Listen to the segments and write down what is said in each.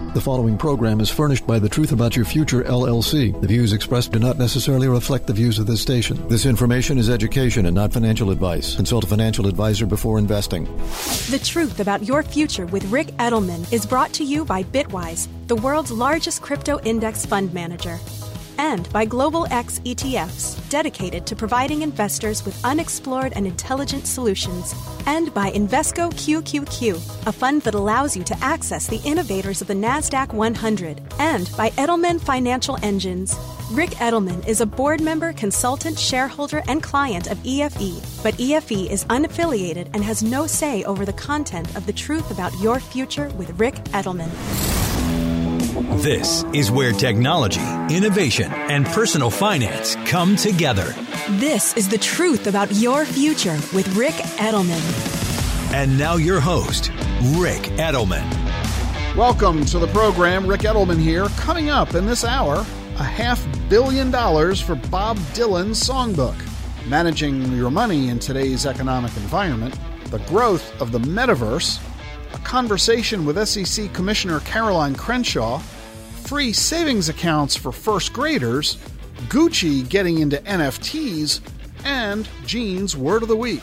The following program is furnished by The Truth About Your Future, LLC. The views expressed do not necessarily reflect the views of this station. This information is education and not financial advice. Consult a financial advisor before investing. The Truth About Your Future with Ric Edelman is brought to you by Bitwise, the world's largest crypto index fund manager, and by Global X ETFs, dedicated to providing investors with unexplored and intelligent solutions, and by Invesco QQQ, a fund that allows you to access the innovators of the NASDAQ 100, and by Edelman Financial Engines. Ric Edelman is a board member, consultant, shareholder, and client of EFE, but EFE is unaffiliated and has no say over the content of The Truth About Your Future with Ric Edelman. This is where technology, innovation, and personal finance come together. This is The Truth About Your Future with Ric Edelman. And now your host, Ric Edelman. Welcome to the program. Ric Edelman here. Coming up in this hour, $500 million for Bob Dylan's songbook. Managing your money in today's economic environment. The growth of the metaverse. A conversation with SEC Commissioner Caroline Crenshaw, free savings accounts for first graders, Gucci getting into NFTs, and Gene's Word of the Week.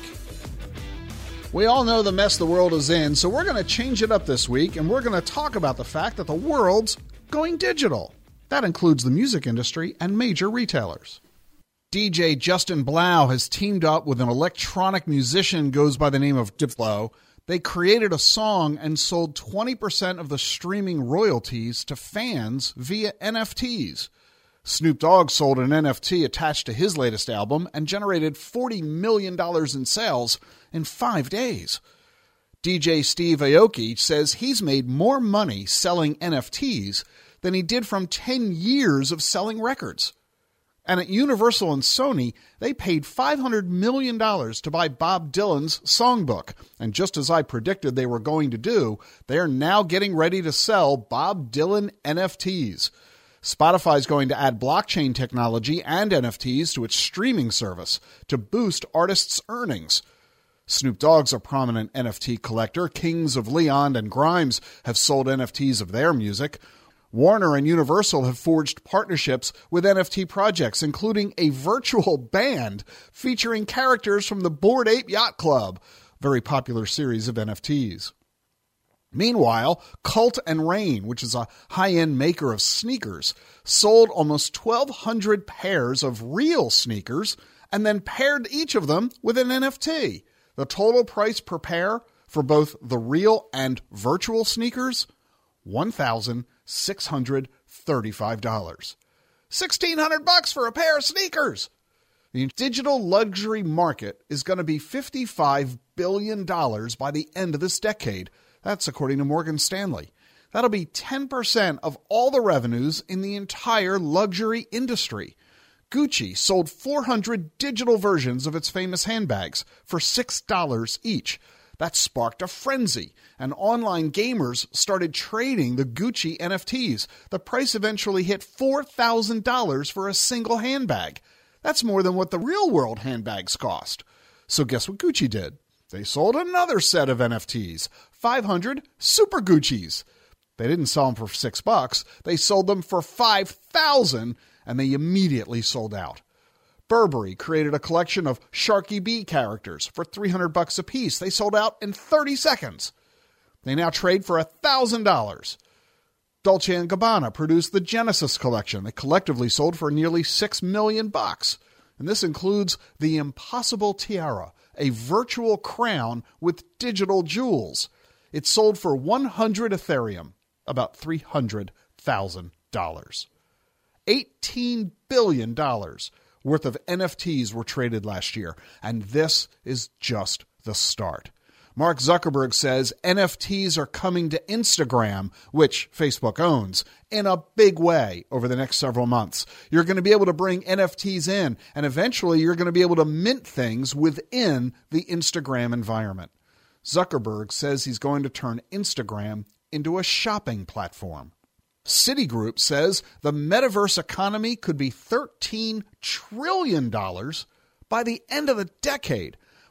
We all know the mess the world is in, so we're going to change it up this week, and we're going to talk about the fact that the world's going digital. That includes the music industry and major retailers. DJ Justin Blau has teamed up with an electronic musician goes by the name of Diplo. They created a song and sold 20% of the streaming royalties to fans via NFTs. Snoop Dogg sold an NFT attached to his latest album and generated $40 million in sales in 5 days. DJ Steve Aoki says he's made more money selling NFTs than he did from 10 years of selling records. And at Universal and Sony, they paid $500 million to buy Bob Dylan's songbook. And just as I predicted they were going to do, they're now getting ready to sell Bob Dylan NFTs. Spotify's going to add blockchain technology and NFTs to its streaming service to boost artists' earnings. Snoop Dogg's a prominent NFT collector. Kings of Leon and Grimes have sold NFTs of their music. Warner and Universal have forged partnerships with NFT projects, including a virtual band featuring characters from the Bored Ape Yacht Club, very popular series of NFTs. Meanwhile, Cult and Rain, which is a high-end maker of sneakers, sold almost 1,200 pairs of real sneakers and then paired each of them with an NFT. The total price per pair for both the real and virtual sneakers, $1,635. $1,600 for a pair of sneakers. The digital luxury market is going to be $55 billion by the end of this decade. That's according to Morgan Stanley. That'll be 10% of all the revenues in the entire luxury industry. Gucci sold 400 digital versions of its famous handbags for $6 each. That sparked a frenzy, and online gamers started trading the Gucci NFTs. The price eventually hit $4,000 for a single handbag. That's more than what the real-world handbags cost. So guess what Gucci did? They sold another set of NFTs, 500 Super Guccis. They didn't sell them for $6. They sold them for $5,000, and they immediately sold out. Burberry created a collection of Sharky Bee characters for $300 a piece. They sold out in 30 seconds. They now trade for $1,000. Dolce & Gabbana produced the Genesis collection. They collectively sold for nearly $6 million. And this includes the Impossible Tiara, a virtual crown with digital jewels. It sold for 100 Ethereum, about $300,000. $18 billion worth of NFTs were traded last year, and this is just the start. Mark Zuckerberg says NFTs are coming to Instagram, which Facebook owns, in a big way over the next several months. You're going to be able to bring NFTs in, and eventually you're going to be able to mint things within the Instagram environment. Zuckerberg says he's going to turn Instagram into a shopping platform. Citigroup says the metaverse economy could be $13 trillion by the end of the decade.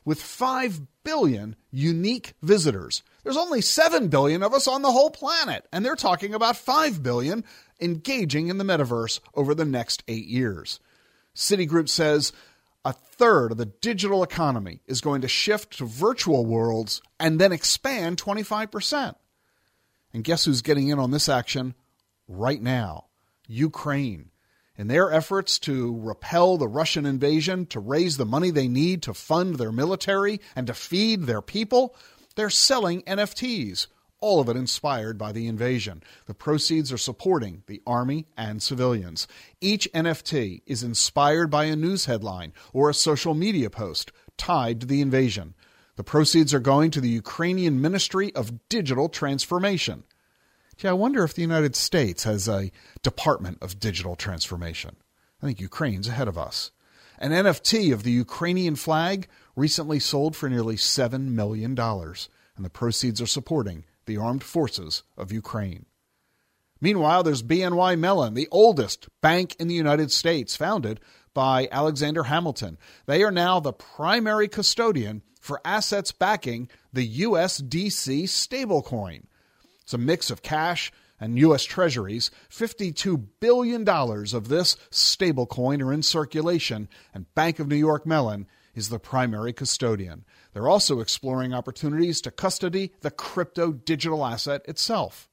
with 5 billion unique visitors. There's only 7 billion of us on the whole planet, and they're talking about 5 billion engaging in the metaverse over the next 8 years. Citigroup says a third of the digital economy is going to shift to virtual worlds and then expand 25%. And guess who's getting in on this action right now? Ukraine. In their efforts to repel the Russian invasion, to raise the money they need to fund their military and to feed their people, they're selling NFTs, all of it inspired by the invasion. The proceeds are supporting the army and civilians. Each NFT is inspired by a news headline or a social media post tied to the invasion. The proceeds are going to the Ukrainian Ministry of Digital Transformation. Gee, I wonder if the United States has a Department of Digital Transformation. I think Ukraine's ahead of us. An NFT of the Ukrainian flag recently sold for nearly $7 million, and the proceeds are supporting the armed forces of Ukraine. Meanwhile, there's BNY Mellon, the oldest bank in the United States, founded by Alexander Hamilton. They are now the primary custodian for assets backing the USDC stablecoin. It's a mix of cash and U.S. Treasuries. $52 billion of this stablecoin are in circulation, and Bank of New York Mellon is the primary custodian. They're also exploring opportunities to custody the crypto digital asset itself.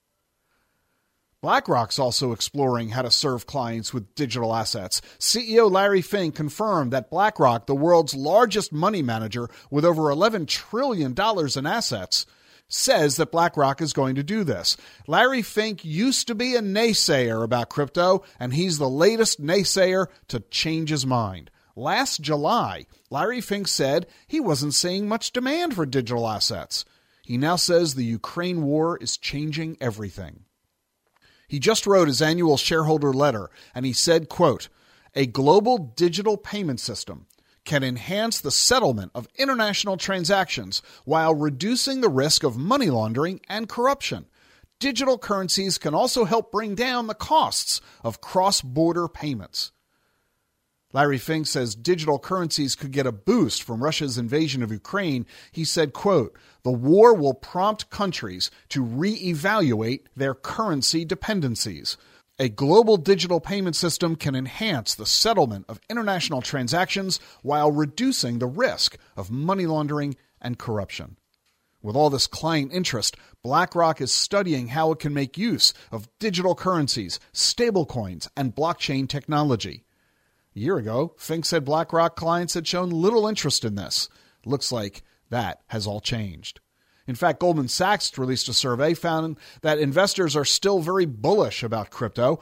BlackRock's also exploring how to serve clients with digital assets. CEO Larry Fink confirmed that BlackRock, the world's largest money manager with over $11 trillion in assets, says that BlackRock is going to do this. Larry Fink used to be a naysayer about crypto, and he's the latest naysayer to change his mind. Last July, Larry Fink said he wasn't seeing much demand for digital assets. He now says the Ukraine war is changing everything. He just wrote his annual shareholder letter, and he said, quote, "A global digital payment system can enhance the settlement of international transactions while reducing the risk of money laundering and corruption. Digital currencies can also help bring down the costs of cross-border payments." Larry Fink says digital currencies could get a boost from Russia's invasion of Ukraine. He said, quote, "The war will prompt countries to reevaluate their currency dependencies. A global digital payment system can enhance the settlement of international transactions while reducing the risk of money laundering and corruption." With all this client interest, BlackRock is studying how it can make use of digital currencies, stablecoins, and blockchain technology. A year ago, Fink said BlackRock clients had shown little interest in this. Looks like that has all changed. In fact, Goldman Sachs released a survey found that investors are still very bullish about crypto.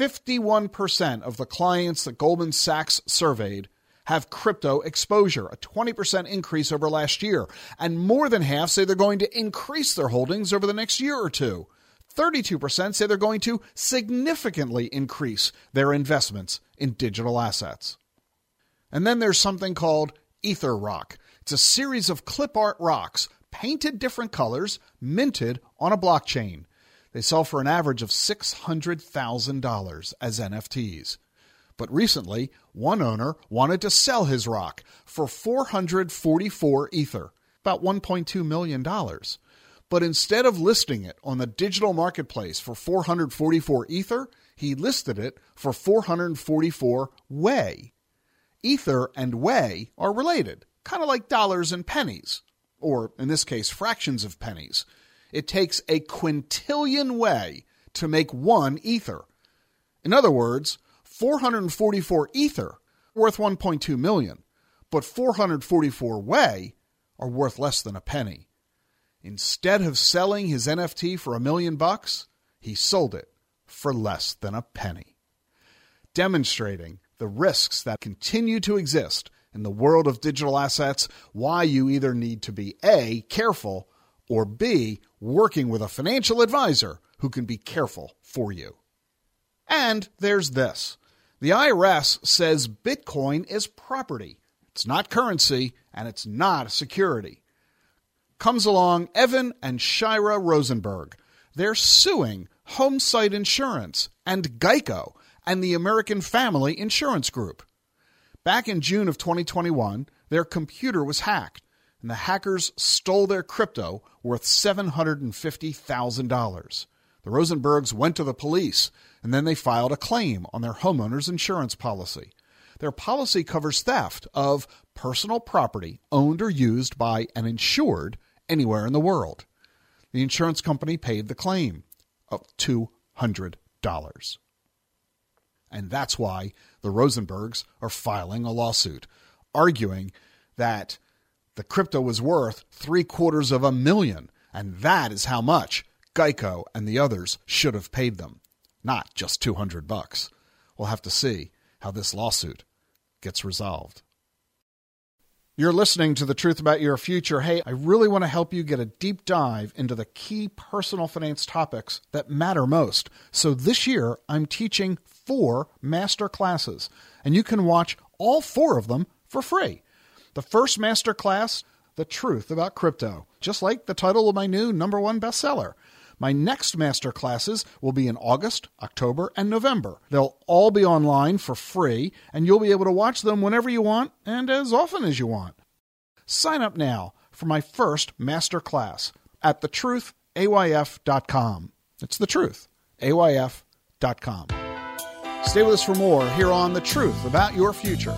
51% of the clients that Goldman Sachs surveyed have crypto exposure, a 20% increase over last year. And more than half say they're going to increase their holdings over the next year or two. 32% say they're going to significantly increase their investments in digital assets. And then there's something called Ether Rock. It's a series of clip art rocks painted different colors, minted on a blockchain. They sell for an average of $600,000 as NFTs. But recently, one owner wanted to sell his rock for 444 Ether, about $1.2 million. But instead of listing it on the digital marketplace for 444 Ether, he listed it for 444 Wei. Ether and Wei are related, kind of like dollars and pennies, or in this case, fractions of pennies. It takes a quintillion Wei to make one Ether. In other words, 444 Ether worth 1.2 million, but 444 Wei are worth less than a penny. Instead of selling his NFT for $1 million, he sold it for less than a penny. Demonstrating the risks that continue to exist in the world of digital assets, why you either need to be A, careful, or B, working with a financial advisor who can be careful for you. And there's this. The IRS says Bitcoin is property. It's not currency, and it's not a security. Comes along Evan and Shira Rosenberg. They're suing Homesite Insurance and Geico and the American Family Insurance Group. Back in June of 2021, their computer was hacked, and the hackers stole their crypto worth $750,000. The Rosenbergs went to the police, and then they filed a claim on their homeowner's insurance policy. Their policy covers theft of personal property owned or used by an insured anywhere in the world. The insurance company paid the claim of $200. And that's why the Rosenbergs are filing a lawsuit, arguing that the crypto was worth $750,000, and that is how much Geico and the others should have paid them, not just $200. We'll have to see how this lawsuit gets resolved. You're listening to The Truth About Your Future. Hey, I really want to help you get a deep dive into the key personal finance topics that matter most. So this year, I'm teaching 4 master classes, and you can watch all 4 of them for free. The first master class, The Truth About Crypto, just like the title of my new #1 bestseller. My next master classes will be in August, October, and November. They'll all be online for free, and you'll be able to watch them whenever you want and as often as you want. Sign up now for my first master class at thetruthayf.com. It's the truth, ayf.com. Stay with us for more here on The Truth About Your Future.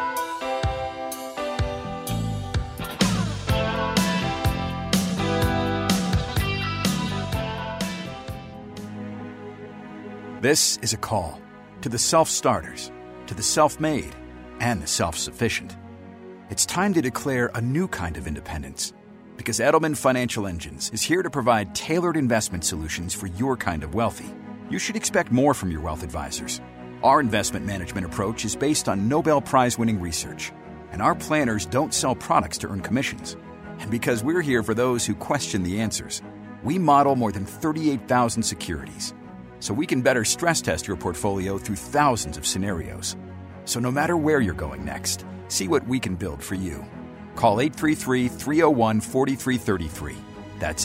This is a call to the self-starters, to the self-made, and the self-sufficient. It's time to declare a new kind of independence, because Edelman Financial Engines is here to provide tailored investment solutions for your kind of wealthy. You should expect more from your wealth advisors. Our investment management approach is based on Nobel Prize-winning research, and our planners don't sell products to earn commissions. And because we're here for those who question the answers, we model more than 38,000 securities, so we can better stress test your portfolio through thousands of scenarios. So no matter where you're going next, see what we can build for you. Call 833-301-4333. That's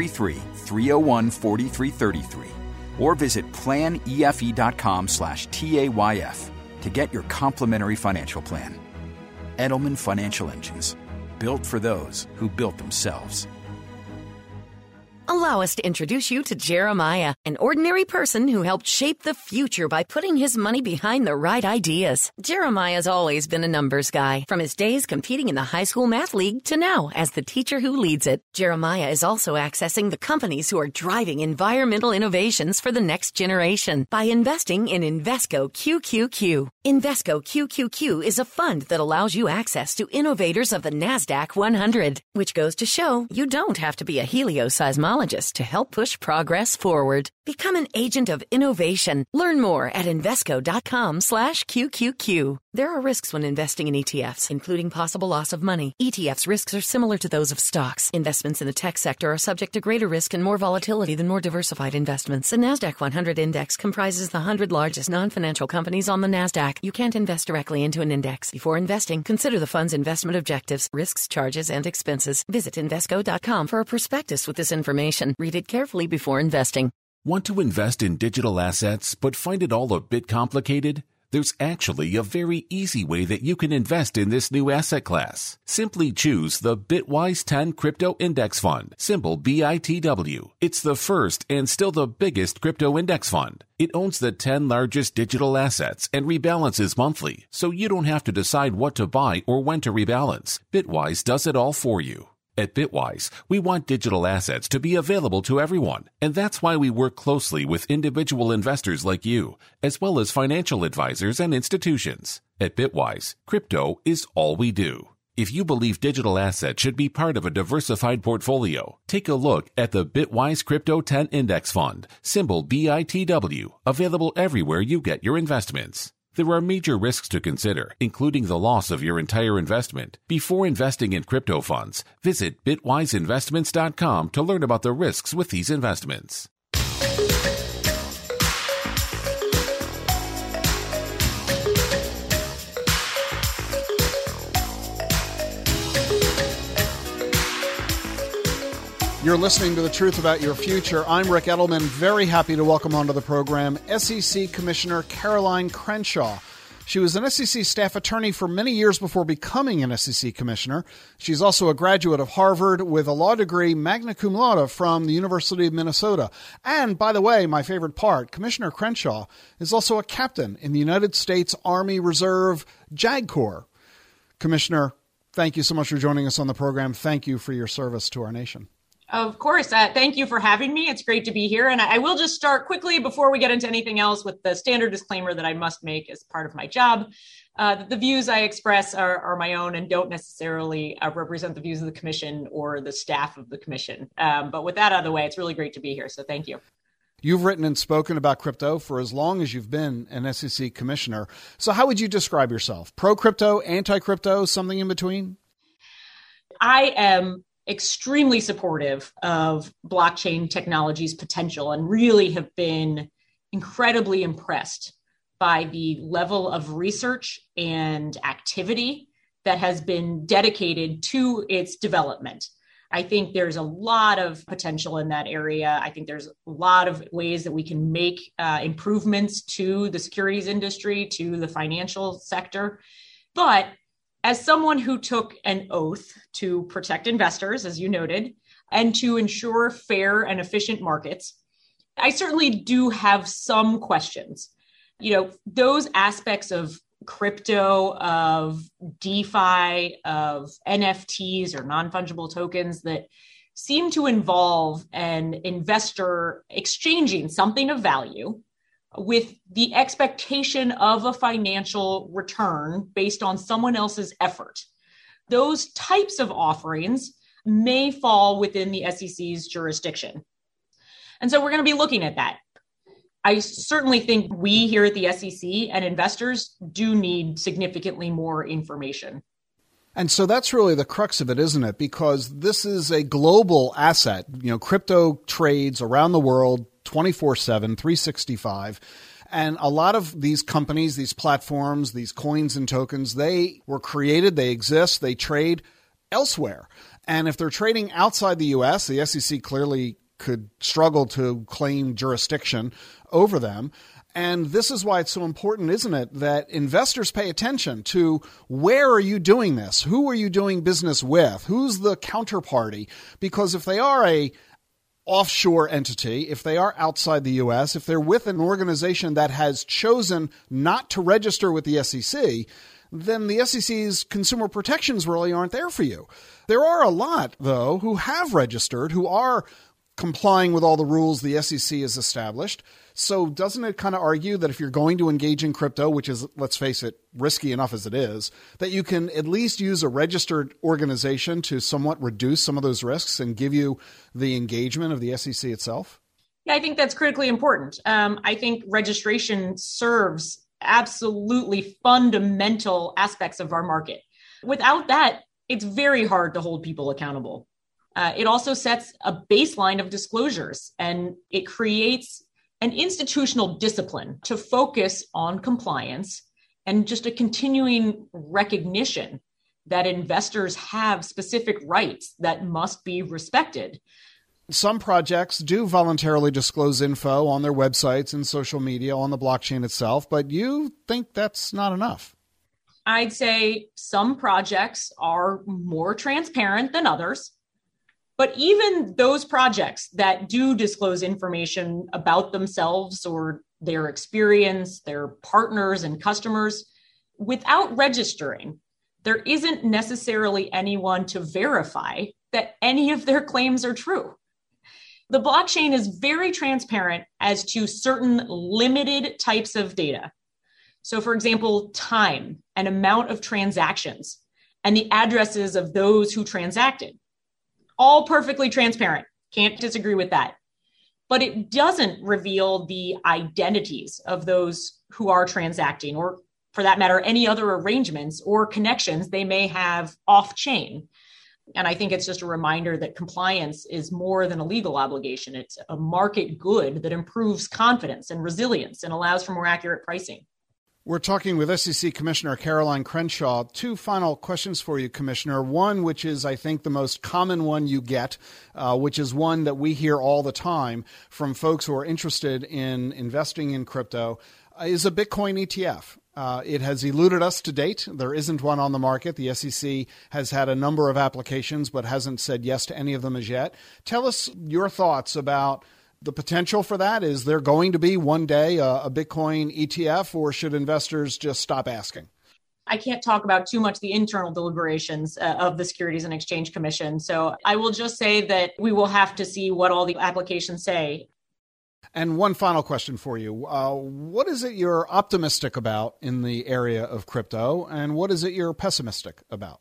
833-301-4333. Or visit planefe.com/TAYF to get your complimentary financial plan. Edelman Financial Engines, built for those who built themselves. Allow us to introduce you to Jeremiah, an ordinary person who helped shape the future by putting his money behind the right ideas. Jeremiah's always been a numbers guy, from his days competing in the high school math league to now as the teacher who leads it. Jeremiah is also accessing the companies who are driving environmental innovations for the next generation by investing in Invesco QQQ. Invesco QQQ is a fund that allows you access to innovators of the NASDAQ 100, which goes to show you don't have to be a helioseismologist to help push progress forward. Become an agent of innovation. Learn more at Invesco.com/QQQ. There are risks when investing in ETFs, including possible loss of money. ETFs risks are similar to those of stocks. Investments in the tech sector are subject to greater risk and more volatility than more diversified investments. The NASDAQ 100 index comprises the 100 largest non-financial companies on the NASDAQ. You can't invest directly into an index. Before investing, consider the fund's investment objectives, risks, charges, and expenses. Visit Invesco.com for a prospectus with this information. Read it carefully before investing. Want to invest in digital assets but find it all a bit complicated? There's actually a very easy way that you can invest in this new asset class. Simply choose the Bitwise 10 Crypto Index Fund, symbol BITW. It's the first and still the biggest crypto index fund. It owns the 10 largest digital assets and rebalances monthly, so you don't have to decide what to buy or when to rebalance. Bitwise does it all for you. At Bitwise, we want digital assets to be available to everyone, and that's why we work closely with individual investors like you, as well as financial advisors and institutions. At Bitwise, crypto is all we do. If you believe digital assets should be part of a diversified portfolio, take a look at the Bitwise Crypto 10 Index Fund, symbol BITW, available everywhere you get your investments. There are major risks to consider, including the loss of your entire investment. Before investing in crypto funds, visit bitwiseinvestments.com to learn about the risks with these investments. You're listening to The Truth About Your Future. I'm Rick Edelman. Very happy to welcome onto the program SEC Commissioner Caroline Crenshaw. She was an SEC staff attorney for many years before becoming an SEC commissioner. She's also a graduate of Harvard with a law degree magna cum laude from the University of Minnesota. And, by the way, my favorite part, Commissioner Crenshaw is also a captain in the United States Army Reserve JAG Corps. Commissioner, thank you so much for joining us on the program. Thank you for your service to our nation. Of course. Thank you for having me. It's great to be here. And I will just start quickly before we get into anything else with the standard disclaimer that I must make as part of my job. The views I express are my own and don't necessarily represent the views of the commission or the staff of the commission. But with that out of the way, it's really great to be here. So thank you. You've written and spoken about crypto for as long as you've been an SEC commissioner. So how would you describe yourself? Pro-crypto, anti-crypto, something in between? I am extremely supportive of blockchain technology's potential and really have been incredibly impressed by the level of research and activity that has been dedicated to its development. I think there's a lot of potential in that area. I think there's a lot of ways that we can make improvements to the securities industry, to the financial sector. But as someone who took an oath to protect investors, as you noted, and to ensure fair and efficient markets, I certainly do have some questions. Those aspects of crypto, of DeFi, of NFTs or non-fungible tokens that seem to involve an investor exchanging something of value with the expectation of a financial return based on someone else's effort. Those types of offerings may fall within the SEC's jurisdiction. And so we're going to be looking at that. I certainly think we here at the SEC and investors do need significantly more information. And so that's really the crux of it, isn't it? Because this is a global asset. Crypto trades around the world 24/7, 365. And a lot of these companies, these platforms, these coins and tokens, they were created, they exist, they trade elsewhere. And if they're trading outside the U.S., the SEC clearly could struggle to claim jurisdiction over them. And this is why it's so important, isn't it, that investors pay attention to where are you doing this? Who are you doing business with? Who's the counterparty? Because if they are a offshore entity, if they are outside the U.S., if they're with an organization that has chosen not to register with the SEC, then the SEC's consumer protections really aren't there for you. There are a lot, though, who have registered, who are complying with all the rules the SEC has established. So doesn't it kind of argue that if you're going to engage in crypto, which is, let's face it, risky enough as it is, that you can at least use a registered organization to somewhat reduce some of those risks and give you the engagement of the SEC itself? Yeah, I think that's critically important. I think registration serves absolutely fundamental aspects of our market. Without that, it's very hard to hold people accountable. It also sets a baseline of disclosures, and it creates an institutional discipline to focus on compliance and just a continuing recognition that investors have specific rights that must be respected. Some projects do voluntarily disclose info on their websites and social media on the blockchain itself, but you think that's not enough? I'd say some projects are more transparent than others. But even those projects that do disclose information about themselves or their experience, their partners and customers, without registering, there isn't necessarily anyone to verify that any of their claims are true. The blockchain is very transparent as to certain limited types of data. So, for example, time and amount of transactions and the addresses of those who transacted. All perfectly transparent. Can't disagree with that. But it doesn't reveal the identities of those who are transacting, or for that matter, any other arrangements or connections they may have off-chain. And I think it's just a reminder that compliance is more than a legal obligation. It's a market good that improves confidence and resilience and allows for more accurate pricing. We're talking with SEC Commissioner Caroline Crenshaw. Two final questions for you, Commissioner. One, which is, I think, the most common one you get, which is one that we hear all the time from folks who are interested in investing in crypto. is a Bitcoin ETF. It has eluded us to date. There isn't one on the market. The SEC has had a number of applications, but hasn't said yes to any of them as yet. Tell us your thoughts about the potential for that. Is there going to be one day a Bitcoin ETF, or should investors just stop asking? I can't talk about too much the internal deliberations of the Securities and Exchange Commission. So I will just say that we will have to see what all the applications say. And one final question for you. What is it you're optimistic about in the area of crypto, and what is it you're pessimistic about?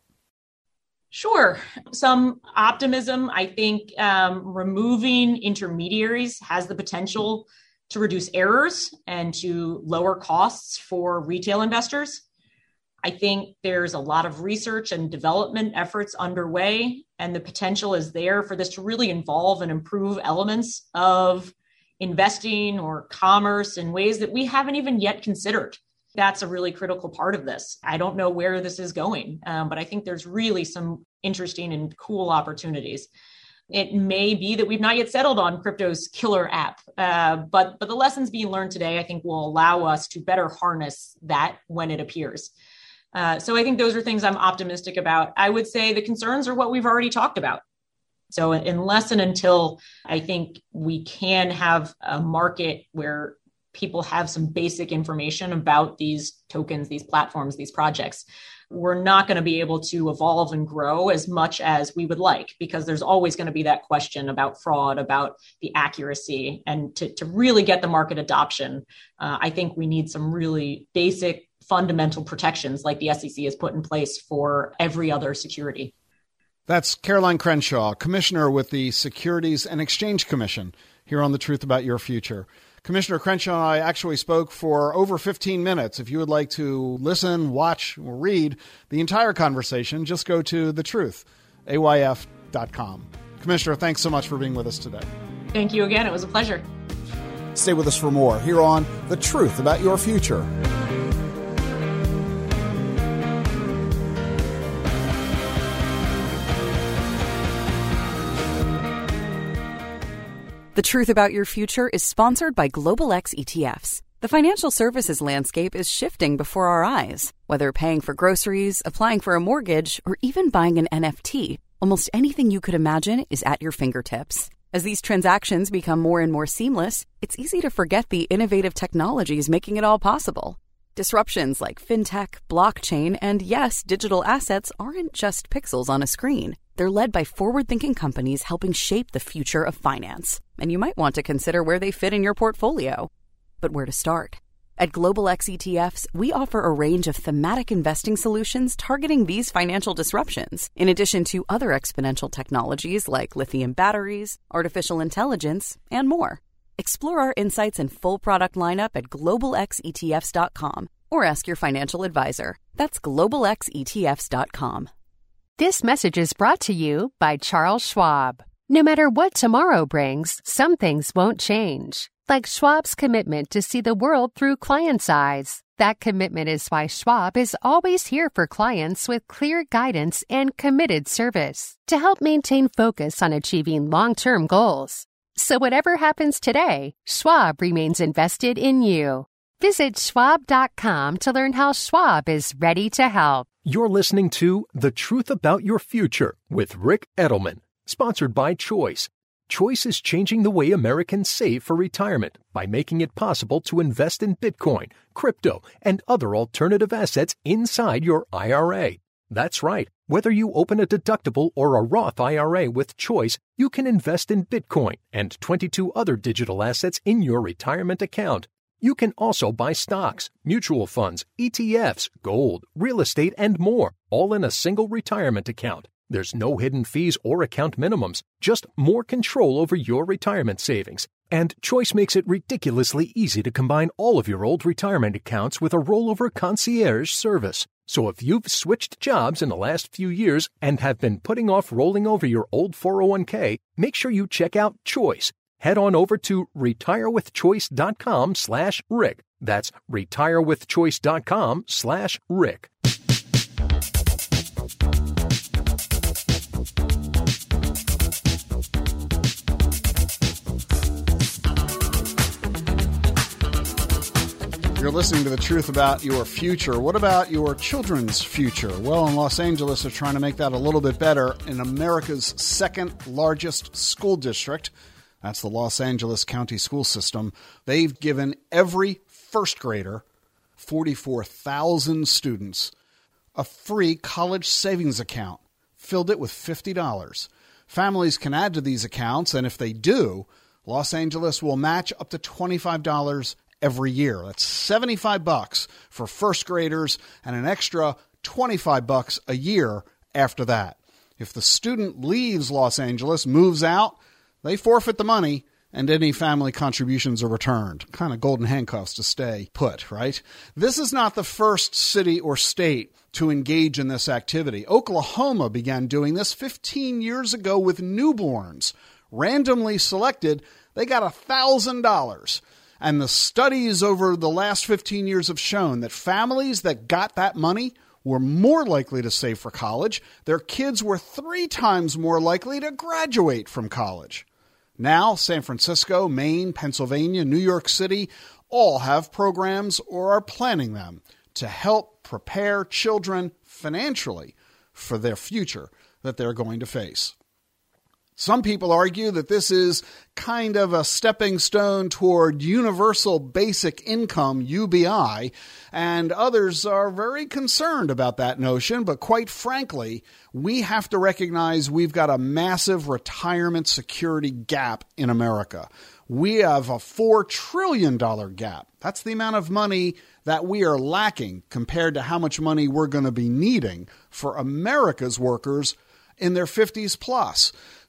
Sure. Some optimism. I think removing intermediaries has the potential to reduce errors and to lower costs for retail investors. I think there's a lot of research and development efforts underway, and the potential is there for this to really involve and improve elements of investing or commerce in ways that we haven't even yet considered. That's a really critical part of this. I don't know where this is going, but I think there's really some interesting and cool opportunities. It may be that we've not yet settled on crypto's killer app, but the lessons being learned today, I think, will allow us to better harness that when it appears. So I think those are things I'm optimistic about. I would say the concerns are what we've already talked about. So unless and until I think we can have a market where people have some basic information about these tokens, these platforms, these projects, we're not going to be able to evolve and grow as much as we would like, because there's always going to be that question about fraud, about the accuracy. And to really get the market adoption, I think we need some really basic fundamental protections like the SEC has put in place for every other security. That's Caroline Crenshaw, Commissioner with the Securities and Exchange Commission, here on The Truth About Your Future. Commissioner Crenshaw and I actually spoke for over 15 minutes. If you would like to listen, watch, or read the entire conversation, just go to thetruth.ayf.com. Commissioner, thanks so much for being with us today. Thank you again. It was a pleasure. Stay with us for more here on The Truth About Your Future. The Truth About Your Future is sponsored by Global X ETFs. The financial services landscape is shifting before our eyes. Whether paying for groceries, applying for a mortgage, or even buying an NFT, almost anything you could imagine is at your fingertips. As these transactions become more and more seamless, it's easy to forget the innovative technologies making it all possible. Disruptions like fintech, blockchain, and yes, digital assets aren't just pixels on a screen. They're led by forward-thinking companies helping shape the future of finance. And you might want to consider where they fit in your portfolio. But where to start? At Global X ETFs, we offer a range of thematic investing solutions targeting these financial disruptions, in addition to other exponential technologies like lithium batteries, artificial intelligence, and more. Explore our insights and full product lineup at globalxetfs.com or ask your financial advisor. That's globalxetfs.com. This message is brought to you by Charles Schwab. No matter what tomorrow brings, some things won't change. Like Schwab's commitment to see the world through clients' eyes. That commitment is why Schwab is always here for clients with clear guidance and committed service to help maintain focus on achieving long-term goals. So whatever happens today, Schwab remains invested in you. Visit schwab.com to learn how Schwab is ready to help. You're listening to The Truth About Your Future with Ric Edelman, sponsored by Choice. Choice is changing the way Americans save for retirement by making it possible to invest in Bitcoin, crypto, and other alternative assets inside your IRA. That's right. Whether you open a deductible or a Roth IRA with Choice, you can invest in Bitcoin and 22 other digital assets in your retirement account. You can also buy stocks, mutual funds, ETFs, gold, real estate, and more, all in a single retirement account. There's no hidden fees or account minimums, just more control over your retirement savings. And Choice makes it ridiculously easy to combine all of your old retirement accounts with a rollover concierge service. So if you've switched jobs in the last few years and have been putting off rolling over your old 401k, make sure you check out Choice. Head on over to retirewithchoice.com/Rick. That's retirewithchoice.com/Rick. You're listening to The Truth About Your Future. What about your children's future? Well, in Los Angeles, they're trying to make that a little bit better in America's second largest school district. That's the Los Angeles County School System. They've given every first grader, 44,000 students, a free college savings account, filled it with $50. Families can add to these accounts, and if they do, Los Angeles will match up to $25 every year. That's $75 for first graders and an extra $25 a year after that. If the student leaves Los Angeles, moves out, they forfeit the money and any family contributions are returned. Kind of golden handcuffs to stay put, right? This is not the first city or state to engage in this activity. Oklahoma began doing this 15 years ago with newborns. Randomly selected, they got $1,000. And the studies over the last 15 years have shown that families that got that money were more likely to save for college. Their kids were 3 times more likely to graduate from college. Now, San Francisco, Maine, Pennsylvania, New York City all have programs or are planning them to help prepare children financially for their future that they're going to face. Some people argue that this is kind of a stepping stone toward universal basic income, UBI, and others are very concerned about that notion. But quite frankly, we have to recognize we've got a massive retirement security gap in America. We have a $4 trillion gap. That's the amount of money that we are lacking compared to how much money we're going to be needing for America's workers in their 50s plus.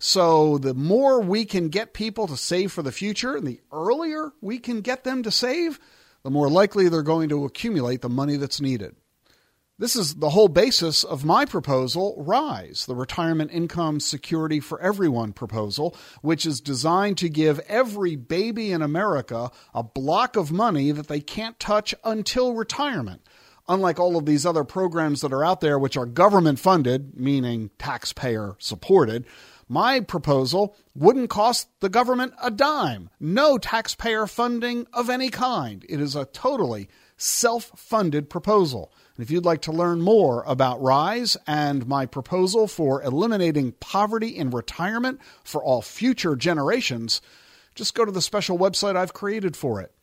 So the more we can get people to save for the future, and the earlier we can get them to save, the more likely they're going to accumulate the money that's needed. This is the whole basis of my proposal, RISE, the Retirement Income Security for Everyone proposal, which is designed to give every baby in America a block of money that they can't touch until retirement. Unlike all of these other programs that are out there, which are government funded, meaning taxpayer supported, my proposal wouldn't cost the government a dime. No taxpayer funding of any kind. It is a totally self-funded proposal. And if you'd like to learn more about RISE and my proposal for eliminating poverty in retirement for all future generations, just go to the special website I've created for it,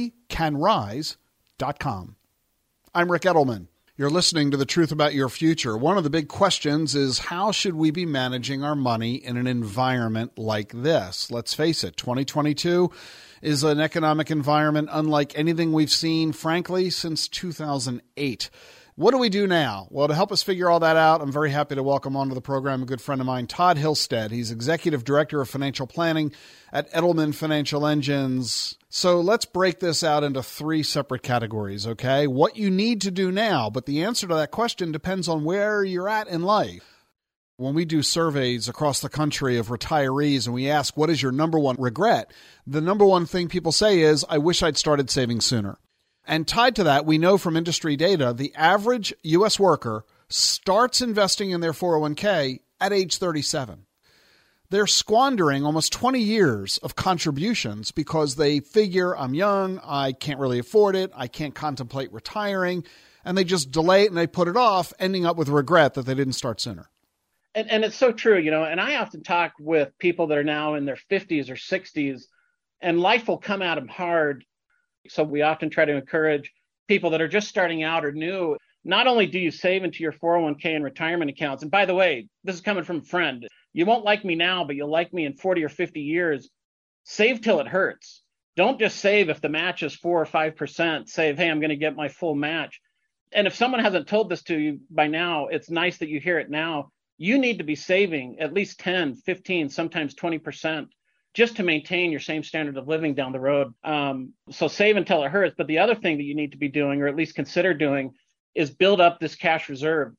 wecanrise.com. I'm Ric Edelman. You're listening to The Truth About Your Future. One of the big questions is, how should we be managing our money in an environment like this? Let's face it, 2022 is an economic environment unlike anything we've seen, frankly, since 2008. What do we do now? Well, to help us figure all that out, I'm very happy to welcome onto the program a good friend of mine, Todd Hillstead. He's Executive Director of Financial Planning at Edelman Financial Engines. So let's break this out into 3 separate categories, okay? What you need to do now, but the answer to that question depends on where you're at in life. When we do surveys across the country of retirees and we ask, what is your number one regret? The number one thing people say is, I wish I'd started saving sooner. And tied to that, we know from industry data, the average U.S. worker starts investing in their 401k at age 37. They're squandering almost 20 years of contributions because they figure, I'm young, I can't really afford it, I can't contemplate retiring, and they just delay it and they put it off, ending up with regret that they didn't start sooner. And it's so true, and I often talk with people that are now in their 50s or 60s, and life will come at them hard. So we often try to encourage people that are just starting out or new. Not only do you save into your 401k and retirement accounts, and by the way, this is coming from a friend. You won't like me now, but you'll like me in 40 or 50 years. Save till it hurts. Don't just save if the match is 4 or 5%. Save, hey, I'm going to get my full match. And if someone hasn't told this to you by now, it's nice that you hear it now. You need to be saving at least 10, 15, sometimes 20%. Just to maintain your same standard of living down the road. So save until it hurts. But the other thing that you need to be doing, or at least consider doing, is build up this cash reserve.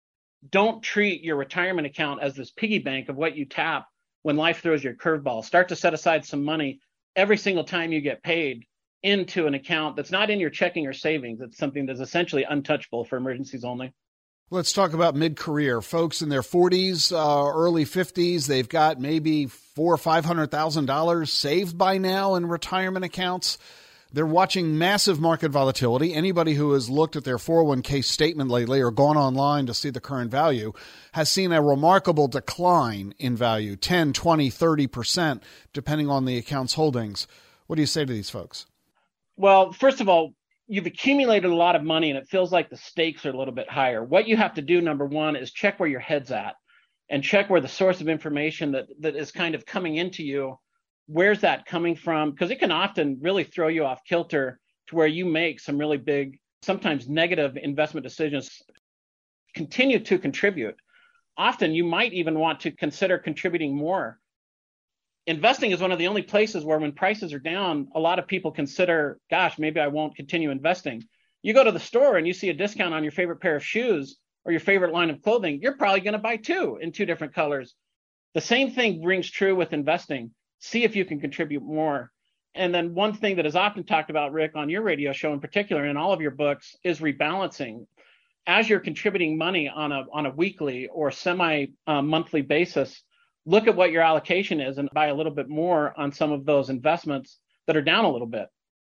Don't treat your retirement account as this piggy bank of what you tap when life throws you a curveball. Start to set aside some money every single time you get paid into an account that's not in your checking or savings. It's something that's essentially untouchable for emergencies only. Let's talk about mid-career. Folks in their 40s, early 50s, they've got maybe $400,000 or $500,000 saved by now in retirement accounts. They're watching massive market volatility. Anybody who has looked at their 401k statement lately or gone online to see the current value has seen a remarkable decline in value, 10, 20, 30%, depending on the account's holdings. What do you say to these folks? Well, first of all, you've accumulated a lot of money and it feels like the stakes are a little bit higher. What you have to do, number one, is check where your head's at and check where the source of information that is kind of coming into you, where's that coming from? Because it can often really throw you off kilter to where you make some really big, sometimes negative investment decisions. Continue to contribute. Often you might even want to consider contributing more. Investing is one of the only places where when prices are down, a lot of people consider, gosh, maybe I won't continue investing. You go to the store and you see a discount on your favorite pair of shoes or your favorite line of clothing, you're probably going to buy two in two different colors. The same thing rings true with investing. See if you can contribute more. And then one thing that is often talked about, Rick, on your radio show in particular, in all of your books, is rebalancing. As you're contributing money on a weekly or semi-monthly basis, look at what your allocation is and buy a little bit more on some of those investments that are down a little bit.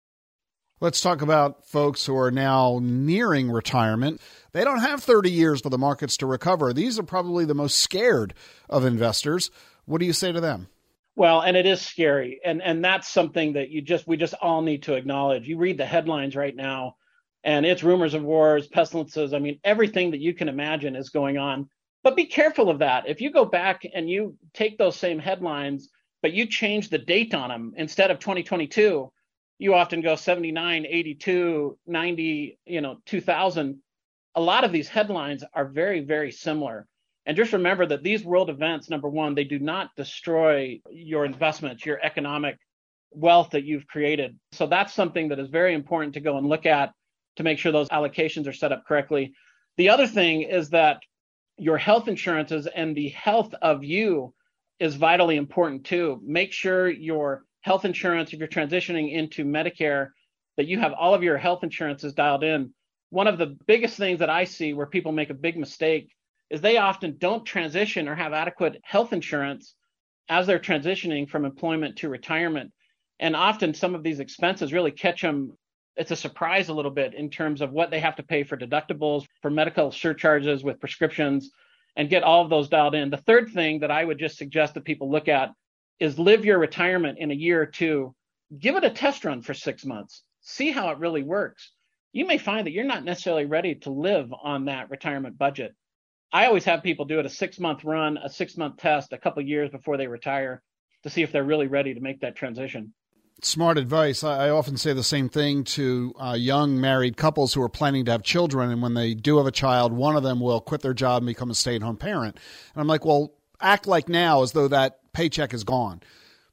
Let's talk about folks who are now nearing retirement. They don't have 30 years for the markets to recover. These are probably the most scared of investors. What do you say to them? Well, and it is scary. And that's something that we just all need to acknowledge. You read the headlines right now, and it's rumors of wars, pestilences. I mean, everything that you can imagine is going on. But be careful of that. If you go back and you take those same headlines, but you change the date on them, instead of 2022, you often go 79, 82, 90, 2000. A lot of these headlines are very, very similar. And just remember that these world events, number one, they do not destroy your investments, your economic wealth that you've created. So that's something that is very important to go and look at to make sure those allocations are set up correctly. The other thing is that your health insurances and the health of you is vitally important too. Make sure your health insurance, if you're transitioning into Medicare, that you have all of your health insurances dialed in. One of the biggest things that I see where people make a big mistake is they often don't transition or have adequate health insurance as they're transitioning from employment to retirement. And often some of these expenses really catch them. It's a surprise a little bit in terms of what they have to pay for deductibles, for medical surcharges with prescriptions, and get all of those dialed in. The third thing that I would just suggest that people look at is live your retirement in a year or two. Give it a test run for 6 months. See how it really works. You may find that you're not necessarily ready to live on that retirement budget. I always have people do it a 6-month run, a 6-month test, a couple of years before they retire to see if they're really ready to make that transition. Smart advice. I often say the same thing to young married couples who are planning to have children. And when they do have a child, one of them will quit their job and become a stay-at-home parent. And I'm like, well, act like now as though that paycheck is gone.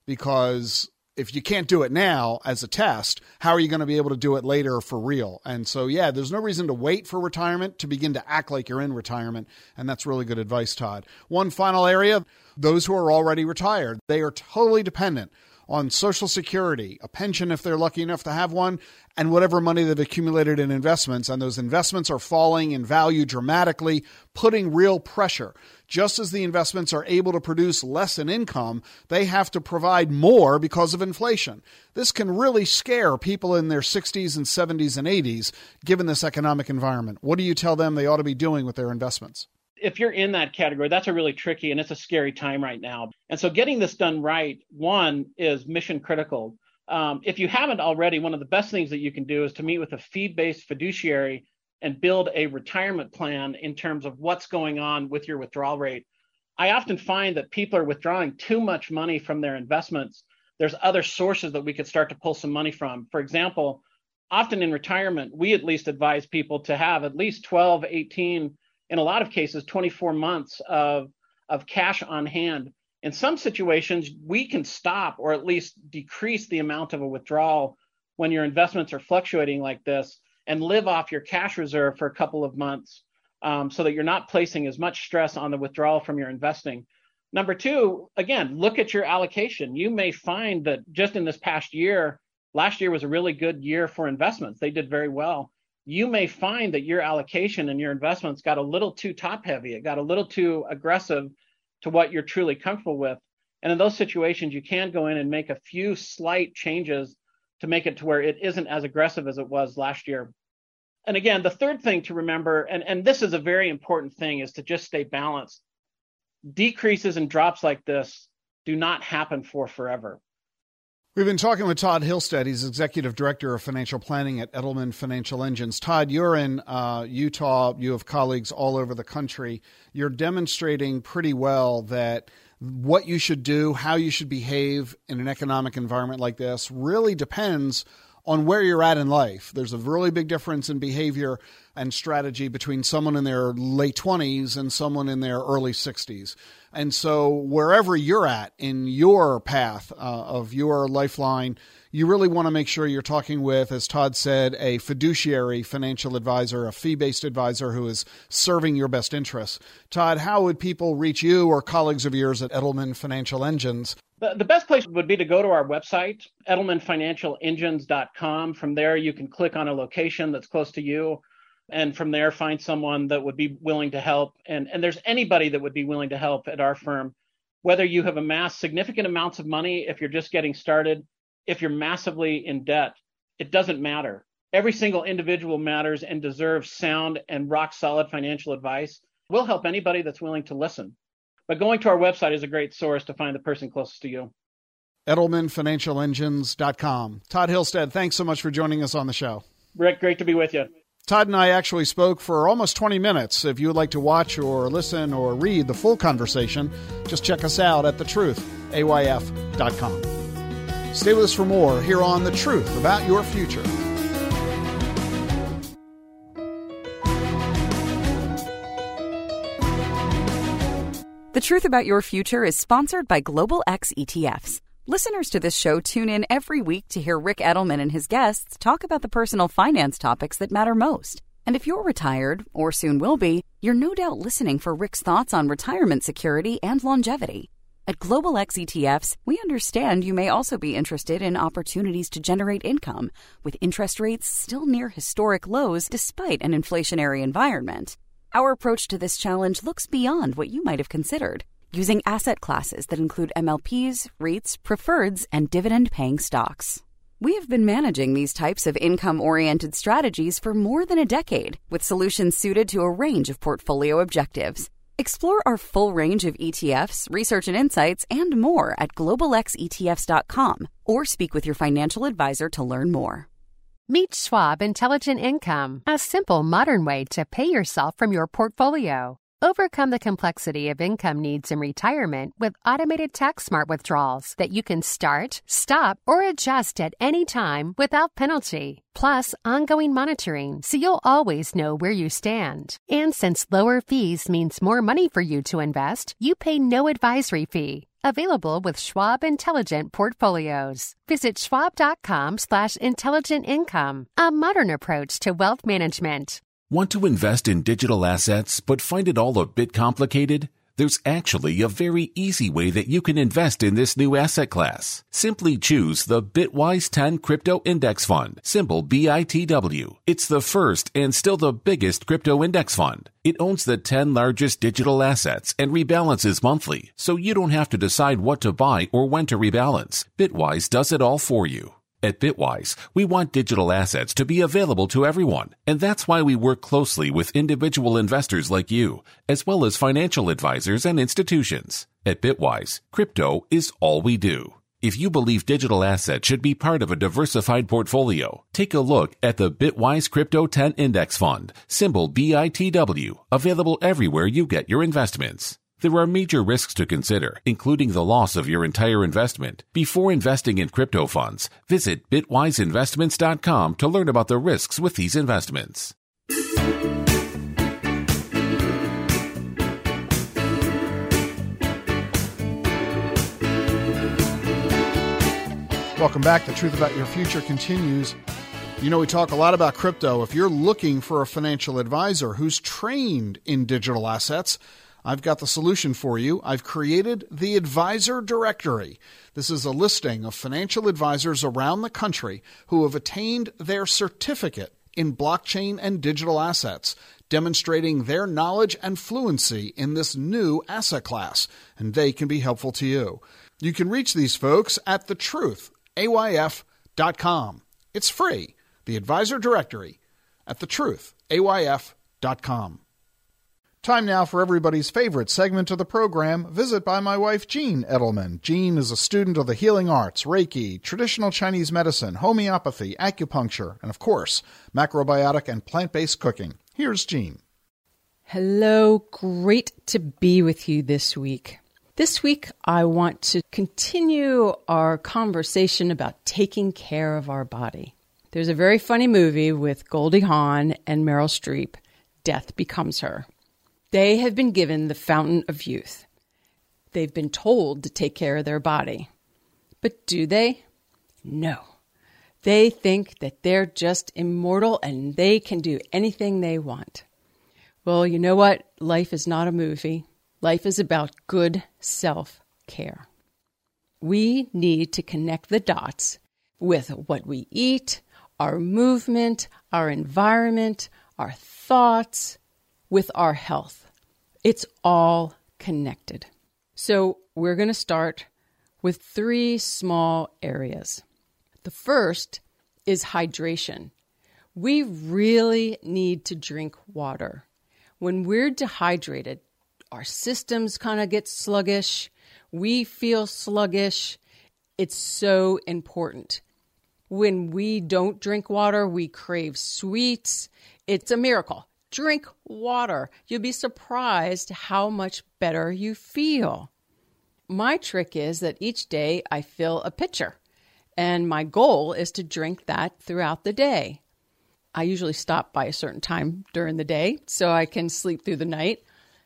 Because if you can't do it now as a test, how are you going to be able to do it later for real? And so, yeah, there's no reason to wait for retirement to begin to act like you're in retirement. And that's really good advice, Todd. One final area, those who are already retired, they are totally dependent on Social Security, a pension if they're lucky enough to have one, and whatever money they've accumulated in investments. And those investments are falling in value dramatically, putting real pressure. Just as the investments are able to produce less in income, they have to provide more because of inflation. This can really scare people in their 60s and 70s and 80s, given this economic environment. What do you tell them they ought to be doing with their investments? If you're in that category, that's a really tricky and it's a scary time right now. And so getting this done right, one, is mission critical. If you haven't already, one of the best things that you can do is to meet with a fee-based fiduciary and build a retirement plan in terms of what's going on with your withdrawal rate. I often find that people are withdrawing too much money from their investments. There's other sources that we could start to pull some money from. For example, often in retirement, we at least advise people to have at least 12, 18, in a lot of cases, 24 months of cash on hand. In some situations, we can stop or at least decrease the amount of a withdrawal when your investments are fluctuating like this and live off your cash reserve for a couple of months so that you're not placing as much stress on the withdrawal from your investing. Number two, again, look at your allocation. You may find that just in this past year, last year was a really good year for investments. They did very well. You may find that your allocation and your investments got a little too top heavy. It got a little too aggressive to what you're truly comfortable with. And in those situations, you can go in and make a few slight changes to make it to where it isn't as aggressive as it was last year. And again, the third thing to remember, and this is a very important thing, is to just stay balanced. Decreases and drops like this do not happen for forever. We've been talking with Todd Hillstead. He's Executive Director of Financial Planning at Edelman Financial Engines. Todd, you're in Utah. You have colleagues all over the country. You're demonstrating pretty well that what you should do, how you should behave in an economic environment like this really depends on where you're at in life. There's a really big difference in behavior and strategy between someone in their late 20s and someone in their early 60s. And so wherever you're at in your path of your lifeline, you really want to make sure you're talking with, as Todd said, a fiduciary financial advisor, a fee-based advisor who is serving your best interests. Todd, how would people reach you or colleagues of yours at Edelman Financial Engines? The best place would be to go to our website, edelmanfinancialengines.com. From there, you can click on a location that's close to you, and from there, find someone that would be willing to help. And there's anybody that would be willing to help at our firm, whether you have amassed significant amounts of money, if you're just getting started, if you're massively in debt, it doesn't matter. Every single individual matters and deserves sound and rock-solid financial advice. We'll help anybody that's willing to listen. But going to our website is a great source to find the person closest to you. EdelmanFinancialEngines.com. Todd Hillstead, thanks so much for joining us on the show. Rick, great to be with you. Todd and I actually spoke for almost 20 minutes. If you would like to watch or listen or read the full conversation, just check us out at thetruthayf.com. Stay with us for more here on The Truth About Your Future. The Truth About Your Future is sponsored by Global X ETFs. Listeners to this show tune in every week to hear Rick Edelman and his guests talk about the personal finance topics that matter most. And if you're retired, or soon will be, you're no doubt listening for Rick's thoughts on retirement security and longevity. At Global X ETFs, we understand you may also be interested in opportunities to generate income, with interest rates still near historic lows despite an inflationary environment. Our approach to this challenge looks beyond what you might have considered, using asset classes that include MLPs, REITs, preferreds, and dividend-paying stocks. We have been managing these types of income-oriented strategies for more than a decade, with solutions suited to a range of portfolio objectives. Explore our full range of ETFs, research and insights, and more at globalxetfs.com, or speak with your financial advisor to learn more. Meet Schwab Intelligent Income, a simple, modern way to pay yourself from your portfolio. Overcome the complexity of income needs in retirement with automated tax-smart withdrawals that you can start, stop, or adjust at any time without penalty. Plus, ongoing monitoring so you'll always know where you stand. And since lower fees means more money for you to invest, you pay no advisory fee. Available with Schwab Intelligent Portfolios. Visit schwab.com/intelligent income, a modern approach to wealth management. Want to invest in digital assets but find it all a bit complicated? There's actually a very easy way that you can invest in this new asset class. Simply choose the Bitwise 10 Crypto Index Fund, symbol BITW. It's the first and still the biggest crypto index fund. It owns the 10 largest digital assets and rebalances monthly, so you don't have to decide what to buy or when to rebalance. Bitwise does it all for you. At Bitwise, we want digital assets to be available to everyone, and that's why we work closely with individual investors like you, as well as financial advisors and institutions. At Bitwise, crypto is all we do. If you believe digital assets should be part of a diversified portfolio, take a look at the Bitwise Crypto 10 Index Fund, symbol BITW, available everywhere you get your investments. There are major risks to consider, including the loss of your entire investment. Before investing in crypto funds, visit bitwiseinvestments.com to learn about the risks with these investments. Welcome back. The Truth About Your Future continues. You know, we talk a lot about crypto. If you're looking for a financial advisor who's trained in digital assets, I've got the solution for you. I've created the Advisor Directory. This is a listing of financial advisors around the country who have attained their certificate in blockchain and digital assets, demonstrating their knowledge and fluency in this new asset class, and they can be helpful to you. You can reach these folks at thetruthayf.com. thetruthayf.com. It's free. The Advisor Directory at thetruthayf.com. Time now for everybody's favorite segment of the program, Visit by my wife, Jean Edelman. Jean is a student of the healing arts, Reiki, traditional Chinese medicine, homeopathy, acupuncture, and of course, macrobiotic and plant-based cooking. Here's Jean. Hello, great to be with you this week. This week, I want to continue our conversation about taking care of our body. There's a very funny movie with Goldie Hawn and Meryl Streep, Death Becomes Her. They have been given the fountain of youth. They've been told to take care of their body. But do they? No. They think that they're just immortal and they can do anything they want. Well, you know what? Life is not a movie. Life is about good self-care. We need to connect the dots with what we eat, our movement, our environment, our thoughts, with our health. It's all connected. So we're going to start with 3 small areas. The first is hydration. We really need to drink water. When we're dehydrated, our systems kind of get sluggish. We feel sluggish. It's so important. When we don't drink water, we crave sweets. It's a miracle. Drink water. You'll be surprised how much better you feel. My trick is that each day I fill a pitcher, and my goal is to drink that throughout the day. I usually stop by a certain time during the day so I can sleep through the night.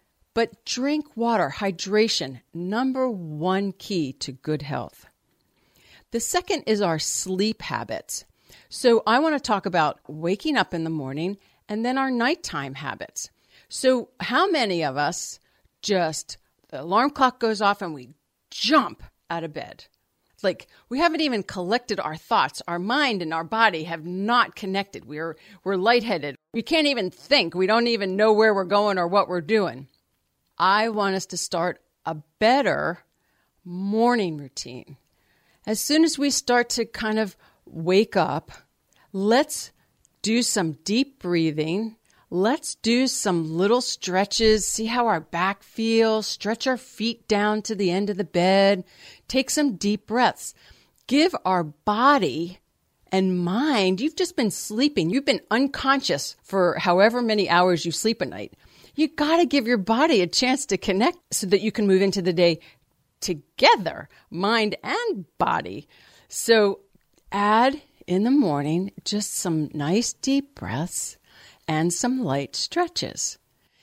But drink water, hydration, number 1 key to good health. The second is our sleep habits. So I want to talk about waking up in the morning and then our nighttime habits. So how many of us just, the alarm clock goes off and we jump out of bed? Like we haven't even collected our thoughts. Our mind and our body have not connected. We're lightheaded. We can't even think. We don't even know where we're going or what we're doing. I want us to start a better morning routine. As soon as we start to kind of wake up, let's do some deep breathing. Let's do some little stretches, see how our back feels, stretch our feet down to the end of the bed, take some deep breaths. Give our body and mind, you've just been sleeping, you've been unconscious for however many hours you sleep a night. You got to give your body a chance to connect so that you can move into the day together, mind and body. So add in the morning just some nice deep breaths and some light stretches.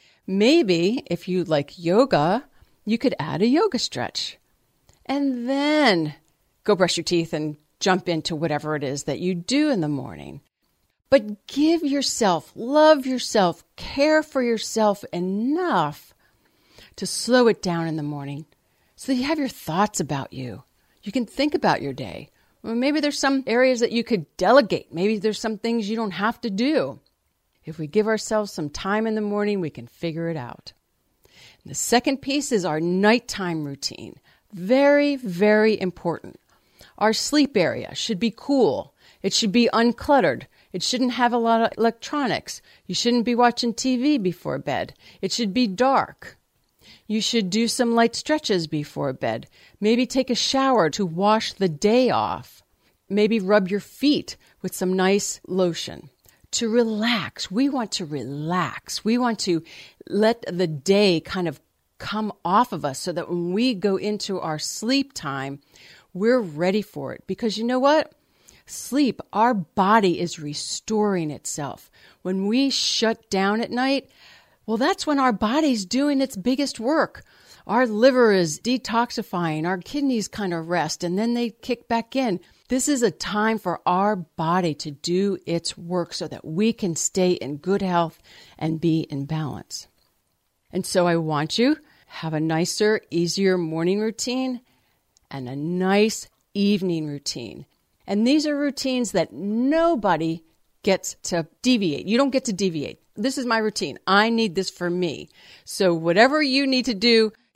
Maybe if you like yoga, you could add a yoga stretch. And then go brush your teeth and jump into whatever it is that you do in the morning. But give yourself, love yourself, care for yourself enough to slow it down in the morning so that you have your thoughts about you. You can think about your day. Well, maybe there's some areas that you could delegate. Maybe there's some things you don't have to do. If we give ourselves some time in the morning, we can figure it out. And the second piece is our nighttime routine. Very, very important. Our sleep area should be cool. It should be uncluttered. It shouldn't have a lot of electronics. You shouldn't be watching TV before bed. It should be dark. You should do some light stretches before bed. Maybe take a shower to wash the day off. Maybe rub your feet with some nice lotion. To relax. We want to relax. We want to let the day kind of come off of us so that when we go into our sleep time, we're ready for it. Because you know what? Sleep, our body is restoring itself. When we shut down at night, well, that's when our body's doing its biggest work. Our liver is detoxifying, our kidneys kind of rest, and then they kick back in. This is a time for our body to do its work so that we can stay in good health and be in balance. And so I want you to have a nicer, easier morning routine and a nice evening routine. And these are routines that nobody gets to deviate. You don't get to deviate. This is my routine. I need this for me. So whatever you need to do,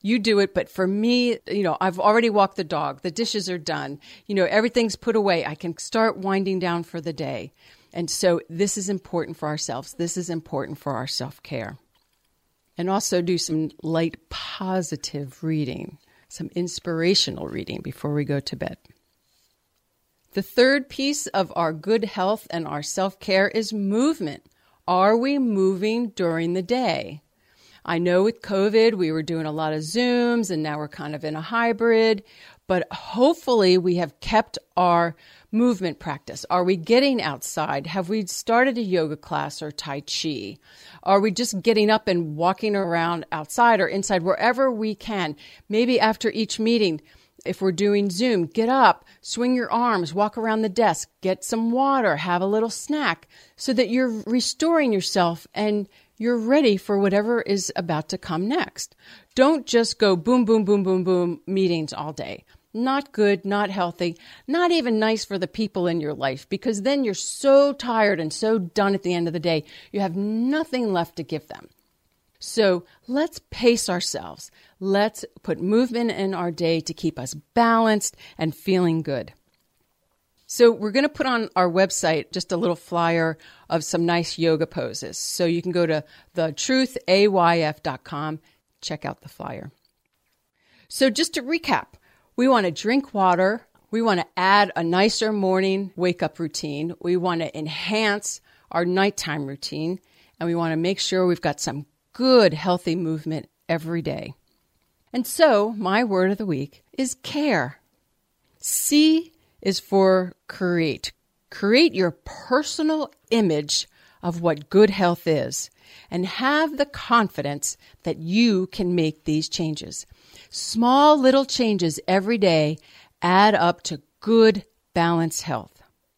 You do it, but for me, I've already walked the dog. The dishes are done. Everything's put away. I can start winding down for the day. And so this is important for ourselves. This is important for our self-care. And also do some light positive reading, some inspirational reading before we go to bed. The third piece of our good health and our self-care is movement. Are we moving during the day? I know with COVID, we were doing a lot of Zooms, and now we're kind of in a hybrid, but hopefully we have kept our movement practice. Are we getting outside? Have we started a yoga class or Tai Chi? Are we just getting up and walking around outside or inside, wherever we can? Maybe after each meeting, if we're doing Zoom, get up, swing your arms, walk around the desk, get some water, have a little snack so that you're restoring yourself and you're ready for whatever is about to come next. Don't just go boom, boom, boom, boom, boom meetings all day. Not good, not healthy, not even nice for the people in your life, because then you're so tired and so done at the end of the day, you have nothing left to give them. So let's pace ourselves. Let's put movement in our day to keep us balanced and feeling good. So we're going to put on our website just a little flyer of some nice yoga poses. So you can go to thetruthayf.com, check out the flyer. So just to recap, we want to drink water. We want to add a nicer morning wake-up routine. We want to enhance our nighttime routine. And we want to make sure we've got some good, healthy movement every day. And so my word of the week is care. C is for create. Create your personal image of what good health is and have the confidence that you can make these changes. Small little changes every day add up to good, balanced health.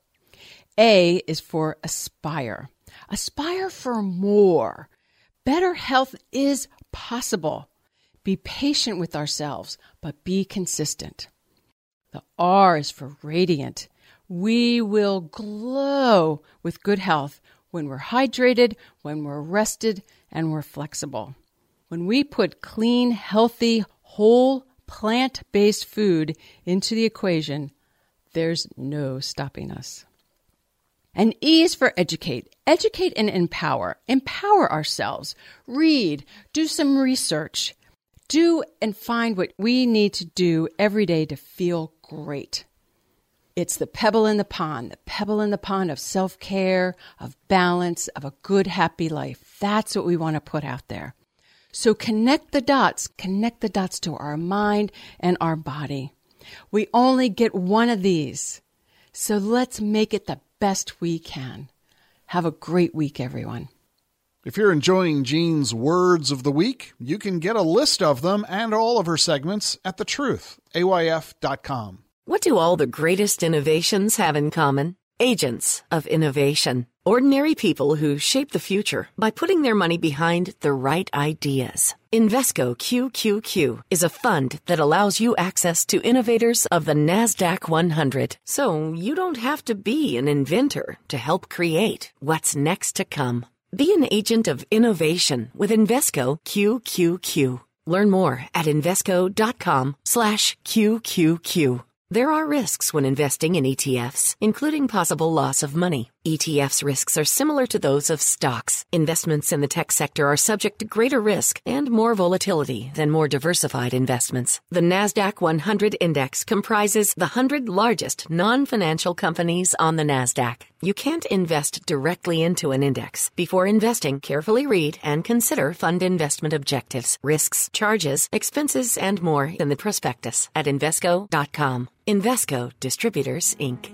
A is for aspire. Aspire for more. Better health is possible. Be patient with ourselves, but be consistent. The R is for radiant. We will glow with good health when we're hydrated, when we're rested, and we're flexible. When we put clean, healthy, whole, plant-based food into the equation, there's no stopping us. And E is for educate. Educate and empower. Empower ourselves. Read. Do some research. Do and find what we need to do every day to feel great. It's the pebble in the pond of self-care, of balance, of a good, happy life. That's what we want to put out there. So connect the dots to our mind and our body. We only get one of these. So let's make it the best we can. Have a great week, everyone. If you're enjoying Jean's Words of the Week, you can get a list of them and all of her segments at thetruthayf.com. What do all the greatest innovations have in common? Agents of innovation. Ordinary people who shape the future by putting their money behind the right ideas. Invesco QQQ is a fund that allows you access to innovators of the NASDAQ 100. So you don't have to be an inventor to help create what's next to come. Be an agent of innovation with Invesco QQQ. Learn more at Invesco.com/QQQ. There are risks when investing in ETFs, including possible loss of money. ETFs risks are similar to those of stocks. Investments in the tech sector are subject to greater risk and more volatility than more diversified investments. The NASDAQ 100 Index comprises the 100 largest non-financial companies on the NASDAQ. You can't invest directly into an index. Before investing, carefully read and consider fund investment objectives, risks, charges, expenses, and more in the prospectus at Invesco.com. Invesco Distributors, Inc.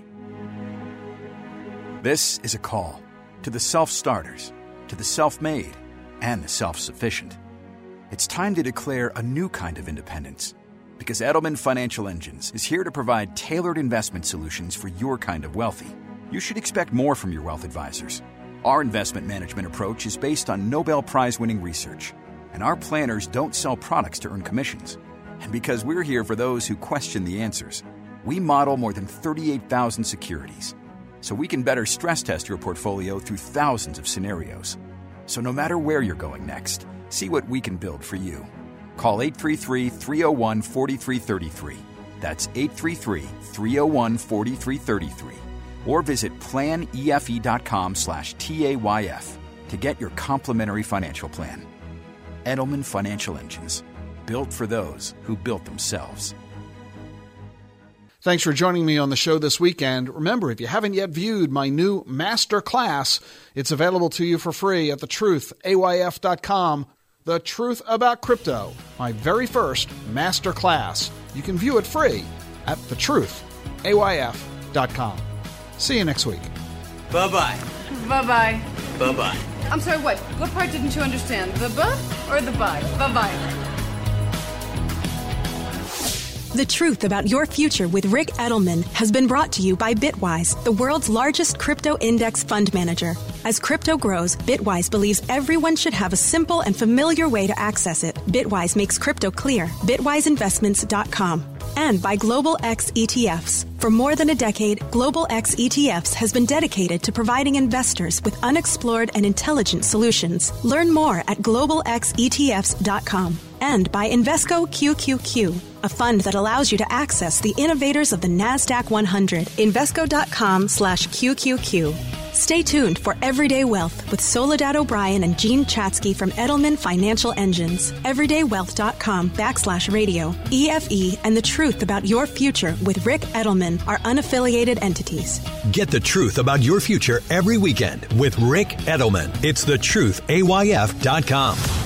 This is a call to the self-starters, to the self-made, and the self-sufficient. It's time to declare a new kind of independence, because Edelman Financial Engines is here to provide tailored investment solutions for your kind of wealthy. You should expect more from your wealth advisors. Our investment management approach is based on Nobel Prize-winning research, and our planners don't sell products to earn commissions. And because we're here for those who question the answers, we model more than 38,000 securities, so we can better stress test your portfolio through thousands of scenarios. So no matter where you're going next, see what we can build for you. Call 833-301-4333. That's 833-301-4333. Or visit planefe.com/TAYF to get your complimentary financial plan. Edelman Financial Engines. Built for those who built themselves. Thanks for joining me on the show this weekend. Remember, if you haven't yet viewed my new master class, it's available to you for free at thetruthayf.com. The Truth About Crypto, my very first master class. You can view it free at thetruthayf.com. See you next week. Bye-bye. Bye-bye. Bye-bye. I'm sorry, what? What part didn't you understand? The buh or the bye? Bye-bye. The Truth About Your Future with Rick Edelman has been brought to you by Bitwise, the world's largest crypto index fund manager. As crypto grows, Bitwise believes everyone should have a simple and familiar way to access it. Bitwise makes crypto clear. BitwiseInvestments.com. And by Global X ETFs. For more than a decade, Global X ETFs has been dedicated to providing investors with unexplored and intelligent solutions. Learn more at globalxetfs.com. And by Invesco QQQ, a fund that allows you to access the innovators of the NASDAQ 100. Invesco.com/QQQ. Stay tuned for Everyday Wealth with Soledad O'Brien and Gene Chatsky from Edelman Financial Engines. Everydaywealth.com/radio. EFE and The Truth About Your Future with Rick Edelman are unaffiliated entities. Get the truth about your future every weekend with Rick Edelman. It's thetruthayf.com.